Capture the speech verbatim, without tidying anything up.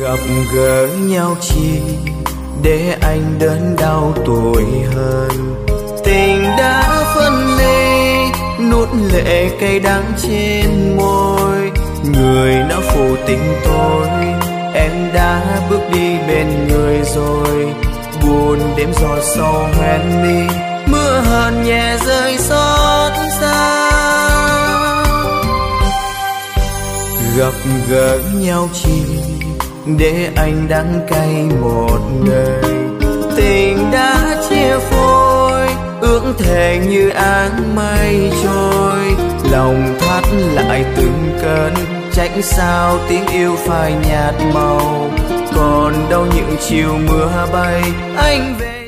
Gặp gỡ nhau chi để anh đớn đau tuổi hơn. Tình đã phân ly, nuốt lệ cay đắng trên môi. Người đã phụ tình tôi, em đã bước đi bên người rồi. Buồn đêm gió sâu hoen mi, mưa hờn nhẹ rơi xót xa. Gặp gỡ nhau chi để anh đắng cay một đời. Tình đã chia phôi, ước thề như áng mây trôi. Lòng thắt lại từng cơn, trách sao tiếng yêu phai nhạt màu. Còn đâu những chiều mưa bay, anh về